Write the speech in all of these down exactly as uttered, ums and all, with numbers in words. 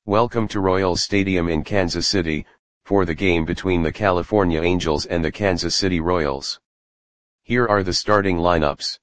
Welcome to Royals Stadium in Kansas City, for the game between the California Angels and the Kansas City Royals. Here are the starting lineups.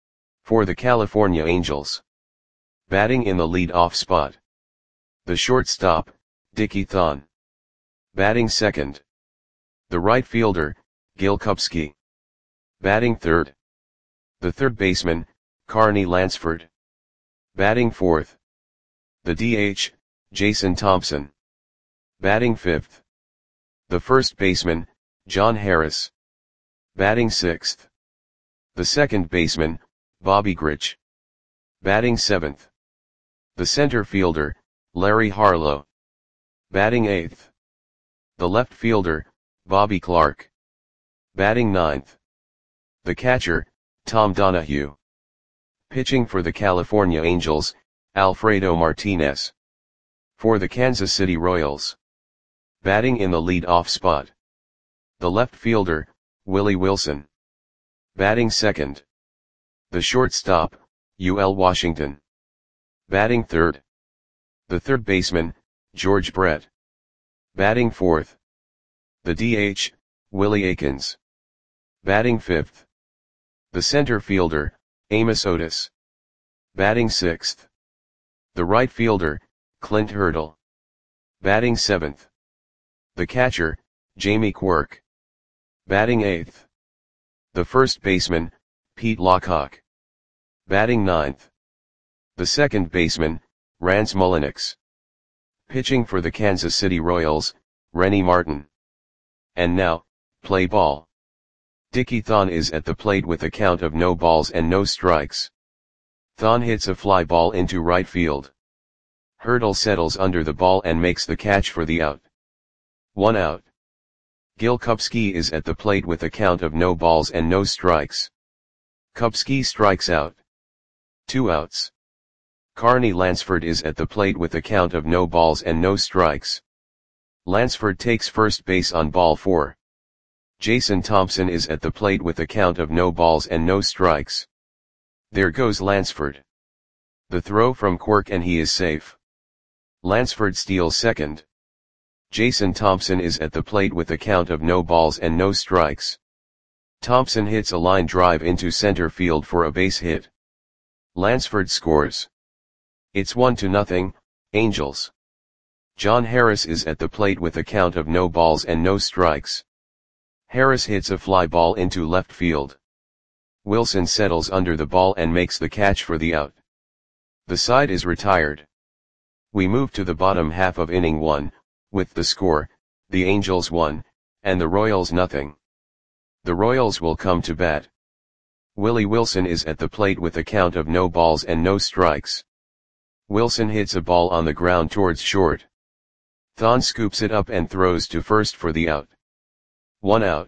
For the California Angels. Batting in the lead-off spot. The shortstop, Dickie Thon. Batting second. The right fielder, Gil Kupski. Batting third. The third baseman, Carney Lansford. Batting fourth. The D H, Jason Thompson. Batting fifth. The first baseman, John Harris. Batting sixth. The second baseman, Bobby Grich. Batting seventh. The center fielder, Larry Harlow. Batting eighth. The left fielder, Bobby Clark. Batting ninth. The catcher, Tom Donahue. Pitching for the California Angels, Alfredo Martinez. For the Kansas City Royals. Batting in the lead-off spot. The left fielder, Willie Wilson. Batting second. The shortstop, U L Washington. Batting third. The third baseman, George Brett. Batting fourth. The D H, Willie Aikens. Batting fifth. The center fielder, Amos Otis. Batting sixth. The right fielder, Clint Hurdle. Batting seventh. The catcher, Jamie Quirk. Batting eighth. The first baseman, Pete Lockhawk. Batting ninth. The second baseman, Rance Mulliniks. Pitching for the Kansas City Royals, Rennie Martin. And now, play ball. Dickie Thon is at the plate with a count of no balls and no strikes. Thon hits a fly ball into right field. Hurdle settles under the ball and makes the catch for the out. One out. Gil Kupski is at the plate with a count of no balls and no strikes. Kupski strikes out. Two outs. Carney Lansford is at the plate with a count of no balls and no strikes. Lansford takes first base on ball four. Jason Thompson is at the plate with a count of no balls and no strikes. There goes Lansford. The throw from Quirk and he is safe. Lansford steals second. Jason Thompson is at the plate with a count of no balls and no strikes. Thompson hits a line drive into center field for a base hit. Lansford scores. It's one to nothing, Angels. John Harris is at the plate with a count of no balls and no strikes. Harris hits a fly ball into left field. Wilson settles under the ball and makes the catch for the out. The side is retired. We move to the bottom half of inning one, with the score, the Angels one, and the Royals nothing. The Royals will come to bat. Willie Wilson is at the plate with a count of no balls and no strikes. Wilson hits a ball on the ground towards short. Thon scoops it up and throws to first for the out. One out.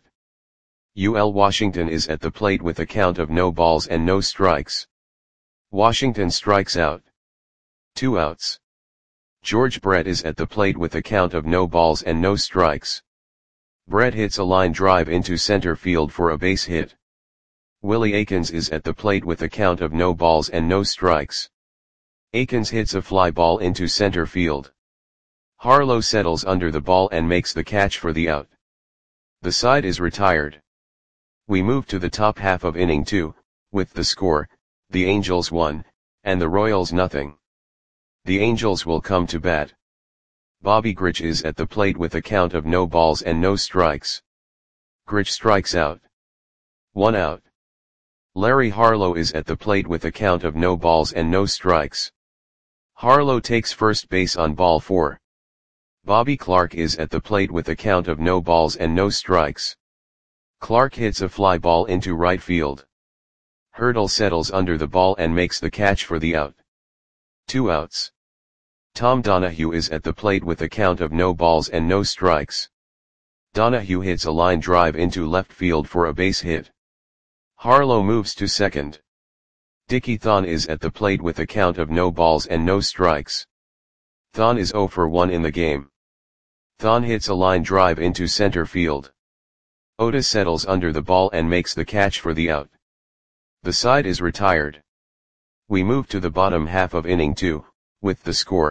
U L Washington is at the plate with a count of no balls and no strikes. Washington strikes out. Two outs. George Brett is at the plate with a count of no balls and no strikes. Brett hits a line drive into center field for a base hit. Willie Aikens is at the plate with a count of no balls and no strikes. Aikens hits a fly ball into center field. Harlow settles under the ball and makes the catch for the out. The side is retired. We move to the top half of inning two, with the score, the Angels one, and the Royals nothing. The Angels will come to bat. Bobby Grich is at the plate with a count of no balls and no strikes. Grich strikes out. One out. Larry Harlow is at the plate with a count of no balls and no strikes. Harlow takes first base on ball four. Bobby Clark is at the plate with a count of no balls and no strikes. Clark hits a fly ball into right field. Hurdle settles under the ball and makes the catch for the out. Two outs. Tom Donahue is at the plate with a count of no balls and no strikes. Donahue hits a line drive into left field for a base hit. Harlow moves to second. Dickie Thon is at the plate with a count of no balls and no strikes. Thon is zero for one in the game. Thon hits a line drive into center field. Otis settles under the ball and makes the catch for the out. The side is retired. We move to the bottom half of inning two, with the score,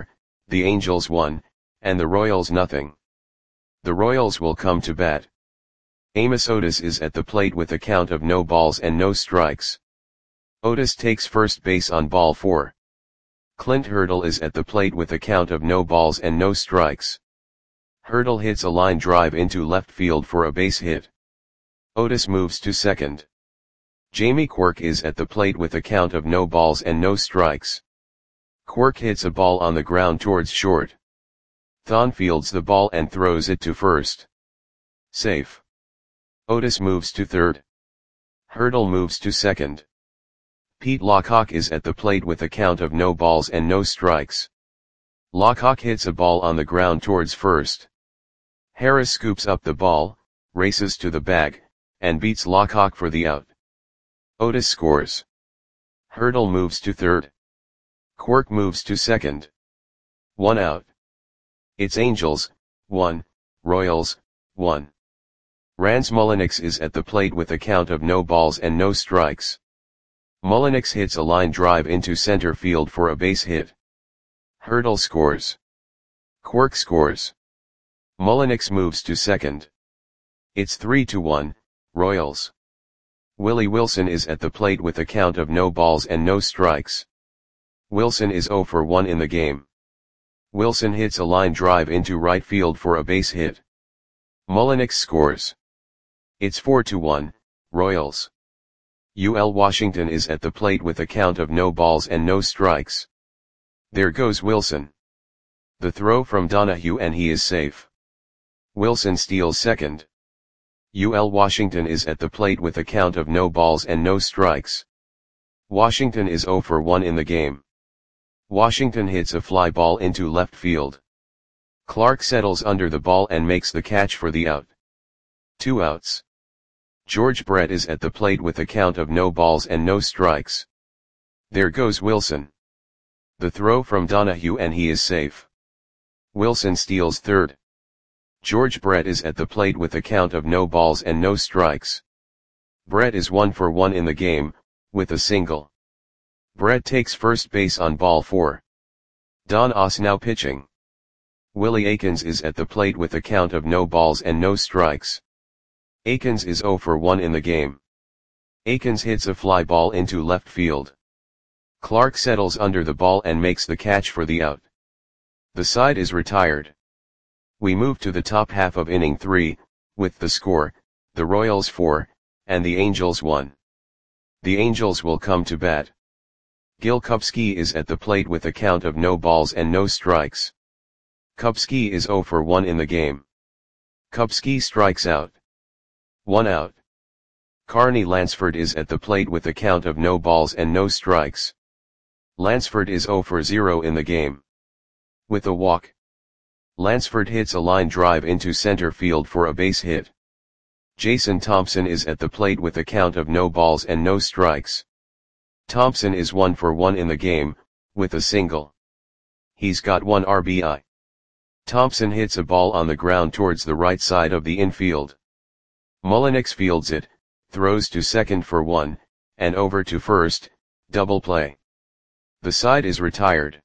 the Angels one, and the Royals nothing. The Royals will come to bat. Amos Otis is at the plate with a count of no balls and no strikes. Otis takes first base on ball four. Clint Hurdle is at the plate with a count of no balls and no strikes. Hurdle hits a line drive into left field for a base hit. Otis moves to second. Jamie Quirk is at the plate with a count of no balls and no strikes. Quirk hits a ball on the ground towards short. Thon fields the ball and throws it to first. Safe. Otis moves to third. Hurdle moves to second. Pete Lockhawk is at the plate with a count of no balls and no strikes. Lockhawk hits a ball on the ground towards first. Harris scoops up the ball, races to the bag, and beats Lockhawk for the out. Otis scores. Hurdle moves to third. Quirk moves to second. One out. It's Angels, one, Royals, one. Rance Mulliniks is at the plate with a count of no balls and no strikes. Mulliniks hits a line drive into center field for a base hit. Hurdle scores. Quirk scores. Mulliniks moves to second. It's three to one, Royals. Willie Wilson is at the plate with a count of no balls and no strikes. Wilson is zero for one in the game. Wilson hits a line drive into right field for a base hit. Mulliniks scores. It's four to one, Royals. U L Washington is at the plate with a count of no balls and no strikes. There goes Wilson. The throw from Donahue and he is safe. Wilson steals second. U L Washington is at the plate with a count of no balls and no strikes. Washington is zero for one in the game. Washington hits a fly ball into left field. Clark settles under the ball and makes the catch for the out. Two outs. George Brett is at the plate with a count of no balls and no strikes. There goes Wilson. The throw from Donahue and he is safe. Wilson steals third. George Brett is at the plate with a count of no balls and no strikes. Brett is one for one in the game, with a single. Brett takes first base on ball four. Don Oss now pitching. Willie Aikens is at the plate with a count of no balls and no strikes. Aikens is zero for one in the game. Aikens hits a fly ball into left field. Clark settles under the ball and makes the catch for the out. The side is retired. We move to the top half of inning three, with the score, the Royals four, and the Angels one. The Angels will come to bat. Gil Kupski is at the plate with a count of no balls and no strikes. Kupski is zero for one in the game. Kupski strikes out. One out. Carney Lansford is at the plate with a count of no balls and no strikes. Lansford is zero for zero in the game. With a walk. Lansford hits a line drive into center field for a base hit. Jason Thompson is at the plate with a count of no balls and no strikes. Thompson is one for one in the game, with a single. He's got one R B I. Thompson hits a ball on the ground towards the right side of the infield. Mulliniks fields it, throws to second for one, and over to first, double play. The side is retired.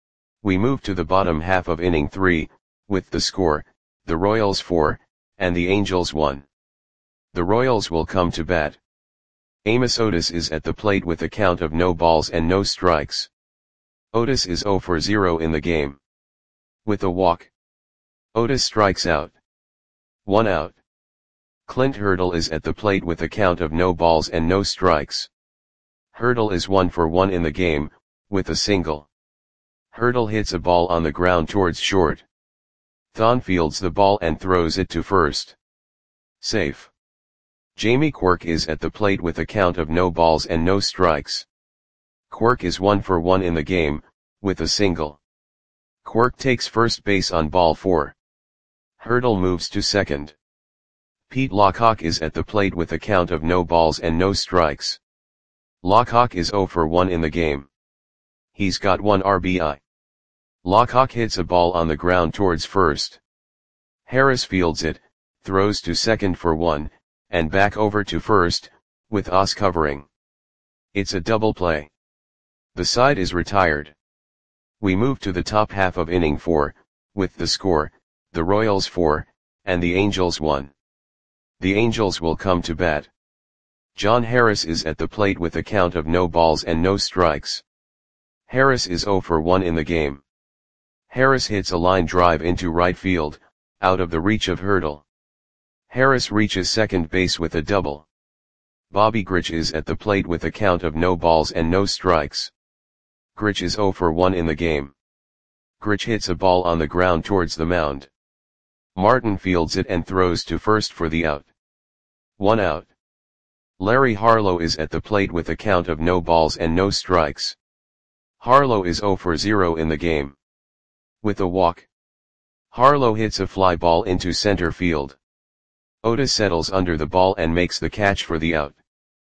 We move to the bottom half of inning three, with the score, the Royals four, and the Angels one. The Royals will come to bat. Amos Otis is at the plate with a count of no balls and no strikes. Otis is zero for zero in the game. With a walk. Otis strikes out. One out. Clint Hurdle is at the plate with a count of no balls and no strikes. Hurdle is one for one in the game, with a single. Hurdle hits a ball on the ground towards short. Thon fields the ball and throws it to first. Safe. Jamie Quirk is at the plate with a count of no balls and no strikes. Quirk is one for one in the game, with a single. Quirk takes first base on ball four. Hurdle moves to second. Pete Lockhawk is at the plate with a count of no balls and no strikes. Lockhawk is zero for one in the game. He's got one R B I. Lockhawk hits a ball on the ground towards first. Harris fields it, throws to second for one, and back over to first, with Oss covering. It's a double play. The side is retired. We move to the top half of inning four, with the score, the Royals four, and the Angels one. The Angels will come to bat. John Harris is at the plate with a count of no balls and no strikes. Harris is zero for one in the game. Harris hits a line drive into right field, out of the reach of Hurdle. Harris reaches second base with a double. Bobby Grich is at the plate with a count of no balls and no strikes. Grich is zero for one in the game. Grich hits a ball on the ground towards the mound. Martin fields it and throws to first for the out. One out. Larry Harlow is at the plate with a count of no balls and no strikes. Harlow is zero for zero in the game. With a walk, Harlow hits a fly ball into center field. Otis settles under the ball and makes the catch for the out.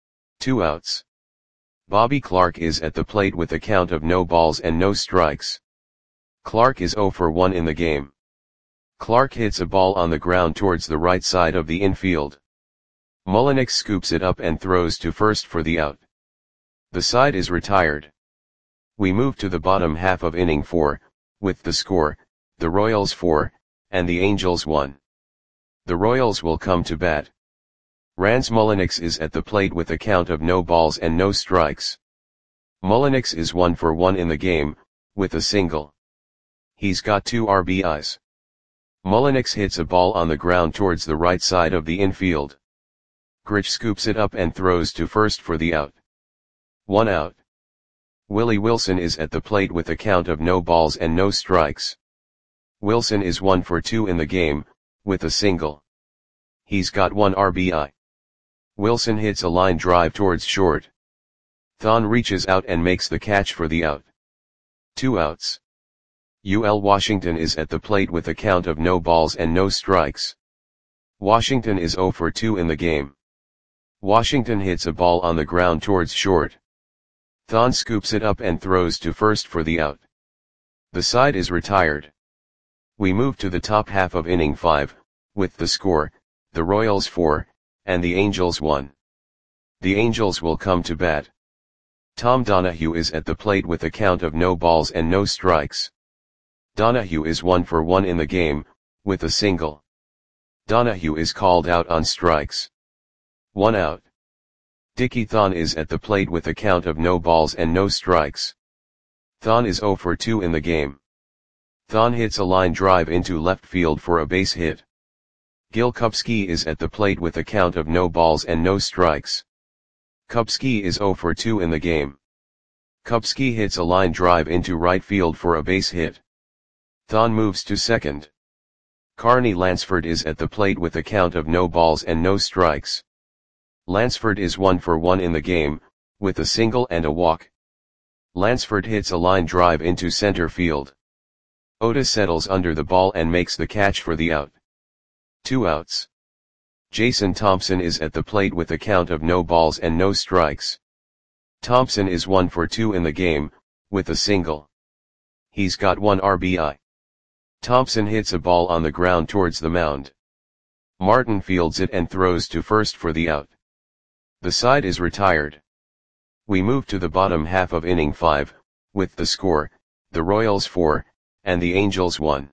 Two outs. Bobby Clark is at the plate with a count of no balls and no strikes. Clark is zero for one in the game. Clark hits a ball on the ground towards the right side of the infield. Mullenix scoops it up and throws to first for the out. The side is retired. We move to the bottom half of inning four, with the score, the Royals four, and the Angels one. The Royals will come to bat. Rance Mullenix is at the plate with a count of no balls and no strikes. Mullenix is one for one in the game, with a single. He's got two R B Is. Mullenix hits a ball on the ground towards the right side of the infield. Grich scoops it up and throws to first for the out. One out. Willie Wilson is at the plate with a count of no balls and no strikes. Wilson is one for two in the game, with a single. He's got one R B I. Wilson hits a line drive towards short. Thon reaches out and makes the catch for the out. Two outs. U L Washington is at the plate with a count of no balls and no strikes. Washington is zero for two in the game. Washington hits a ball on the ground towards short. Thon scoops it up and throws to first for the out. The side is retired. We move to the top half of inning five, with the score, the Royals four, and the Angels one. The Angels will come to bat. Tom Donahue is at the plate with a count of no balls and no strikes. Donahue is one for one in the game, with a single. Donahue is called out on strikes. One out. Dickie Thon is at the plate with a count of no balls and no strikes. Thon is zero for two in the game. Thon hits a line drive into left field for a base hit. Gil Kupski is at the plate with a count of no balls and no strikes. Kupski is zero for two in the game. Kupski hits a line drive into right field for a base hit. Thon moves to second. Carney Lansford is at the plate with a count of no balls and no strikes. Lansford is one for one in the game, with a single and a walk. Lansford hits a line drive into center field. Otis settles under the ball and makes the catch for the out. Two outs. Jason Thompson is at the plate with a count of no balls and no strikes. Thompson is one for two in the game, with a single. He's got one R B I. Thompson hits a ball on the ground towards the mound. Martin fields it and throws to first for the out. The side is retired. We move to the bottom half of inning five, with the score, the Royals four, and the Angels one.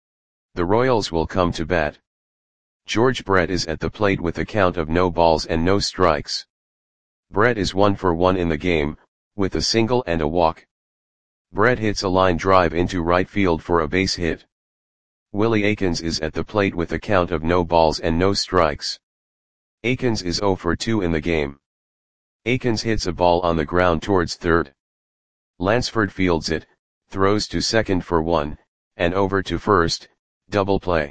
The Royals will come to bat. George Brett is at the plate with a count of no balls and no strikes. Brett is one for one in the game, with a single and a walk. Brett hits a line drive into right field for a base hit. Willie Aikens is at the plate with a count of no balls and no strikes. Aikens is zero for two in the game. Aikens hits a ball on the ground towards third. Lansford fields it, throws to second for one, and over to first, double play.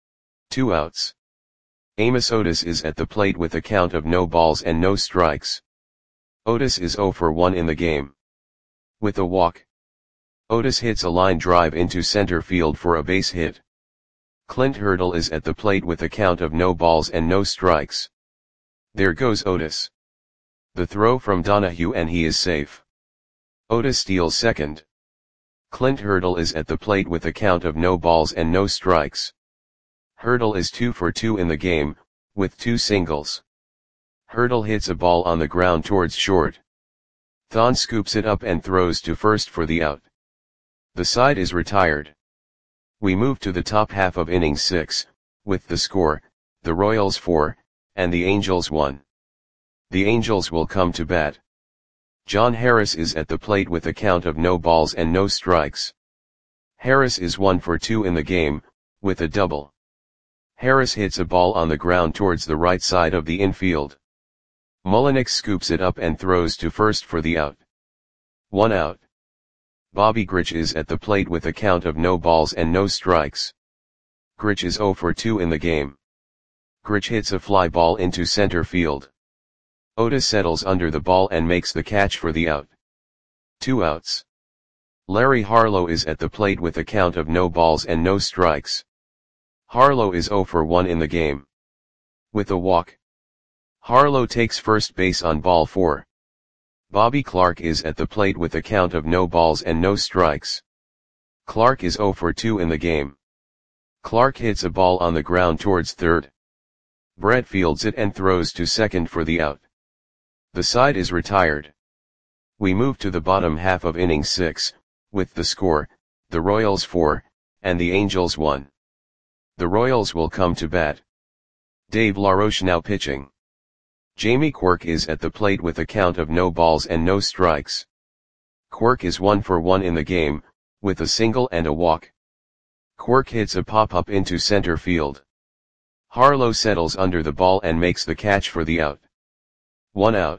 Two outs. Amos Otis is at the plate with a count of no balls and no strikes. Otis is zero for one in the game. With a walk, Otis hits a line drive into center field for a base hit. Clint Hurdle is at the plate with a count of no balls and no strikes. There goes Otis. The throw from Donahue and he is safe. Otis steals second. Clint Hurdle is at the plate with a count of no balls and no strikes. Hurdle is two for two in the game, with two singles. Hurdle hits a ball on the ground towards short. Thon scoops it up and throws to first for the out. The side is retired. We move to the top half of innings six, with the score, the Royals four, and the Angels one. The Angels will come to bat. John Harris is at the plate with a count of no balls and no strikes. Harris is one for two in the game, with a double. Harris hits a ball on the ground towards the right side of the infield. Mullenix scoops it up and throws to first for the out. One out. Bobby Grich is at the plate with a count of no balls and no strikes. Grich is oh for two in the game. Grich hits a fly ball into center field. Otis settles under the ball and makes the catch for the out. Two outs. Larry Harlow is at the plate with a count of no balls and no strikes. Harlow is oh for one in the game. With a walk. Harlow takes first base on ball four. Bobby Clark is at the plate with a count of no balls and no strikes. Clark is oh for two in the game. Clark hits a ball on the ground towards third. Brett fields it and throws to second for the out. The side is retired. We move to the bottom half of inning six, with the score, the Royals four, and the Angels one. The Royals will come to bat. Dave LaRoche now pitching. Jamie Quirk is at the plate with a count of no balls and no strikes. Quirk is one for one in the game, with a single and a walk. Quirk hits a pop-up into center field. Harlow settles under the ball and makes the catch for the out. One out.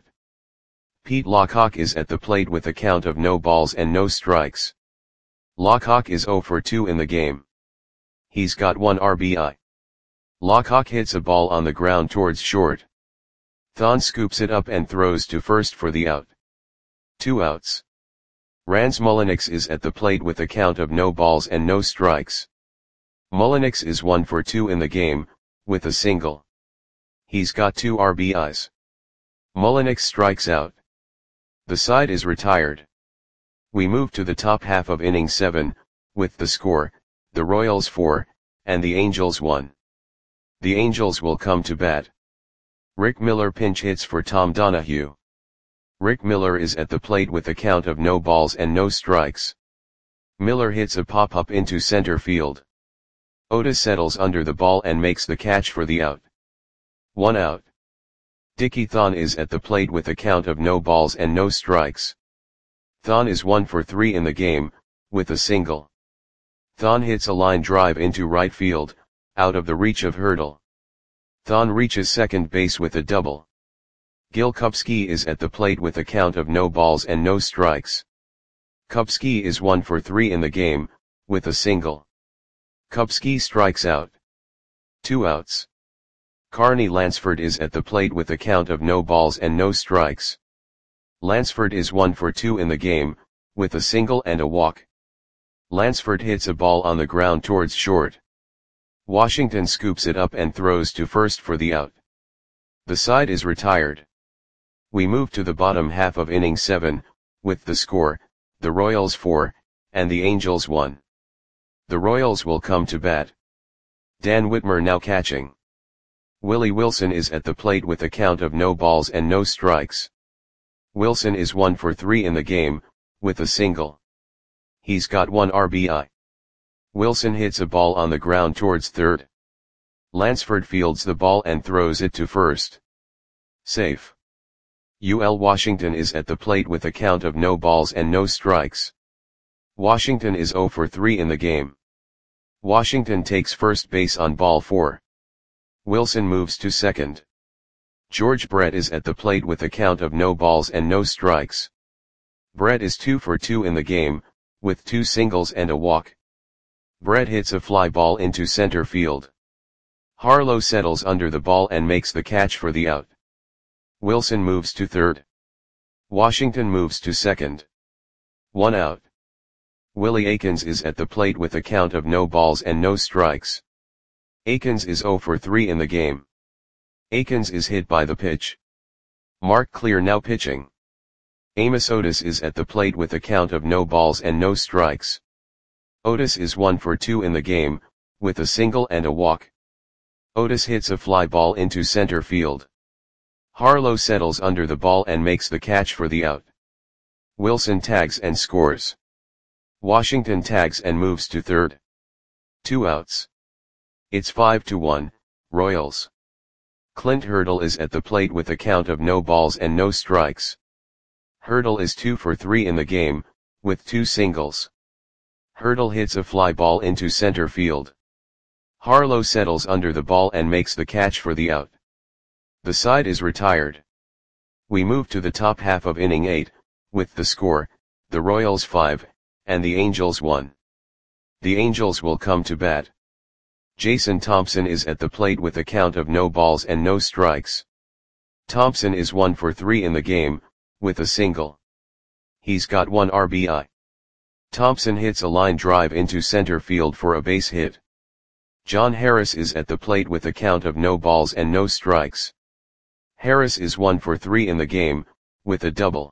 Pete Lockhawk is at the plate with a count of no balls and no strikes. Lockhawk is oh for two in the game. He's got one R B I. Lockhawk hits a ball on the ground towards short. Thon scoops it up and throws to first for the out. Two outs. Rance Mullenix is at the plate with a count of no balls and no strikes. Mullenix is one for two in the game, with a single. He's got two R B Is. Mullenix strikes out. The side is retired. We move to the top half of inning seven, with the score, the Royals four, and the Angels one. The Angels will come to bat. Rick Miller pinch hits for Tom Donahue. Rick Miller is at the plate with a count of no balls and no strikes. Miller hits a pop-up into center field. Otis settles under the ball and makes the catch for the out. One out. Dickie Thon is at the plate with a count of no balls and no strikes. Thon is one for three in the game, with a single. Thon hits a line drive into right field, out of the reach of Hurdle. Thon reaches second base with a double. Gil Kupski is at the plate with a count of no balls and no strikes. Kupski is one for three in the game, with a single. Kupski strikes out. Two outs. Carney Lansford is at the plate with a count of no balls and no strikes. Lansford is one for two in the game, with a single and a walk. Lansford hits a ball on the ground towards short. Washington scoops it up and throws to first for the out. The side is retired. We move to the bottom half of inning seven, with the score, the Royals four, and the Angels one. The Royals will come to bat. Dan Whitmer now catching. Willie Wilson is at the plate with a count of no balls and no strikes. Wilson is one for three in the game, with a single. He's got one R B I. Wilson hits a ball on the ground towards third. Lansford fields the ball and throws it to first. Safe. U L Washington is at the plate with a count of no balls and no strikes. Washington is oh for three in the game. Washington takes first base on ball four. Wilson moves to second. George Brett is at the plate with a count of no balls and no strikes. Brett is two for two in the game, with two singles and a walk. Brett hits a fly ball into center field. Harlow settles under the ball and makes the catch for the out. Wilson moves to third. Washington moves to second. One out. Willie Aikens is at the plate with a count of no balls and no strikes. Aikens is oh for three in the game. Aikens is hit by the pitch. Mark Clear now pitching. Amos Otis is at the plate with a count of no balls and no strikes. Otis is one for two in the game, with a single and a walk. Otis hits a fly ball into center field. Harlow settles under the ball and makes the catch for the out. Wilson tags and scores. Washington tags and moves to third. Two outs. It's five to one, Royals. Clint Hurdle is at the plate with a count of no balls and no strikes. Hurdle is two for three in the game, with two singles. Hurdle hits a fly ball into center field. Harlow settles under the ball and makes the catch for the out. The side is retired. We move to the top half of inning eight, with the score, the Royals five, and the Angels one. The Angels will come to bat. Jason Thompson is at the plate with a count of no balls and no strikes. Thompson is one for three in the game, with a single. He's got one R B I. Thompson hits a line drive into center field for a base hit. John Harris is at the plate with a count of no balls and no strikes. Harris is one for three in the game, with a double.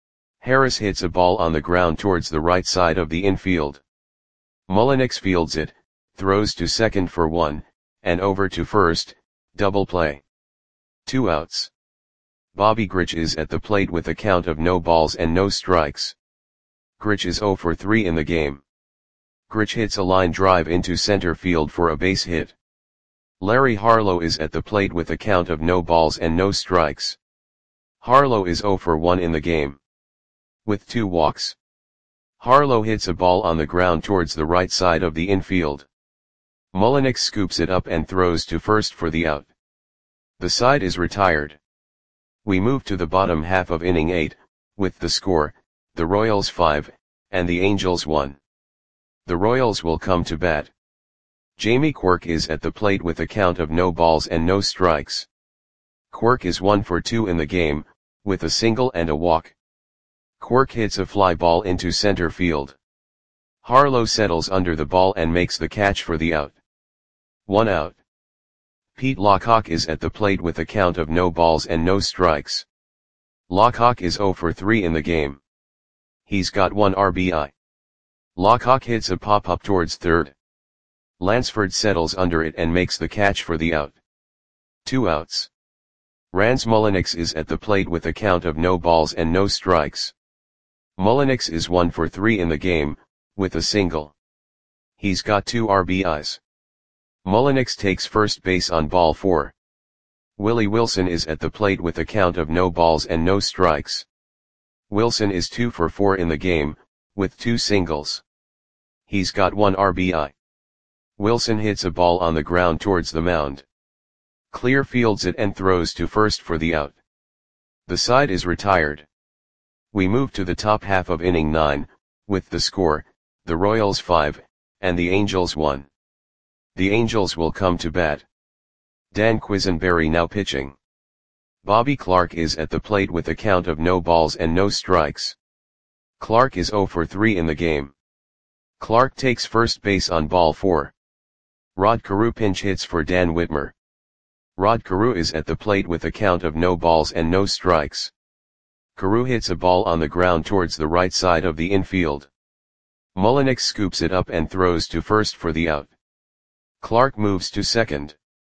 Harris hits a ball on the ground towards the right side of the infield. Mullenix fields it, throws to second for one, and over to first, double play. Two outs. Bobby Grich is at the plate with a count of no balls and no strikes. Grich is zero for three in the game. Grich hits a line drive into center field for a base hit. Larry Harlow is at the plate with a count of no balls and no strikes. Harlow is zero for one in the game, with two walks. Harlow hits a ball on the ground towards the right side of the infield. Mullenix scoops it up and throws to first for the out. The side is retired. We move to the bottom half of inning eight, with the score, the Royals five, and the Angels one. The Royals will come to bat. Jamie Quirk is at the plate with a count of no balls and no strikes. Quirk is one for two in the game, with a single and a walk. Quirk hits a fly ball into center field. Harlow settles under the ball and makes the catch for the out. One out. Pete Lockhawk is at the plate with a count of no balls and no strikes. Lockhawk is zero for three in the game. He's got one R B I. Lockhawk hits a pop-up towards third. Lansford settles under it and makes the catch for the out. Two outs. Rance Mullenix is at the plate with a count of no balls and no strikes. Mullenix is one for three in the game, with a single. He's got two R B Is. Mullenix takes first base on ball four. Willie Wilson is at the plate with a count of no balls and no strikes. Wilson is two for four in the game, with two singles. He's got one R B I. Wilson hits a ball on the ground towards the mound. Clear fields it and throws to first for the out. The side is retired. We move to the top half of inning nine, with the score, the Royals five, and the Angels one. The Angels will come to bat. Dan Quisenberry now pitching. Bobby Clark is at the plate with a count of no balls and no strikes. Clark is zero for three in the game. Clark takes first base on ball four. Rod Carew pinch hits for Dan Whitmer. Rod Carew is at the plate with a count of no balls and no strikes. Carew hits a ball on the ground towards the right side of the infield. Mullenix scoops it up and throws to first for the out. Clark moves to second.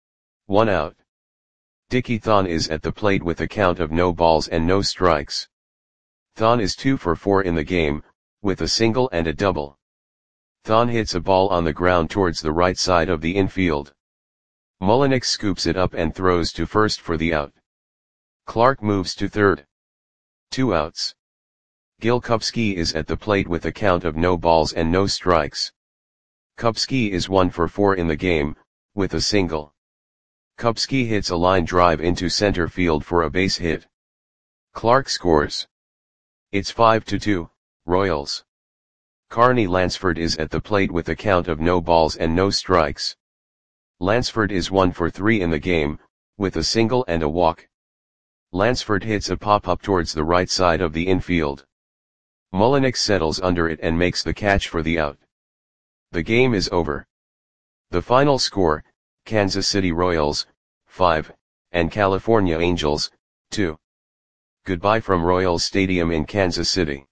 One out. Dickie Thon is at the plate with a count of no balls and no strikes. Thon is two for four in the game, with a single and a double. Thon hits a ball on the ground towards the right side of the infield. Mullenix scoops it up and throws to first for the out. Clark moves to third. Two outs. Gil Kupski is at the plate with a count of no balls and no strikes. Kupski is one for four in the game, with a single. Kupski hits a line drive into center field for a base hit. Clark scores. It's five to two, Royals. Carney Lansford is at the plate with a count of no balls and no strikes. Lansford is one for three in the game, with a single and a walk. Lansford hits a pop-up towards the right side of the infield. Mullenix settles under it and makes the catch for the out. The game is over. The final score, Kansas City Royals, five, and California Angels, two. Goodbye from Royals Stadium in Kansas City.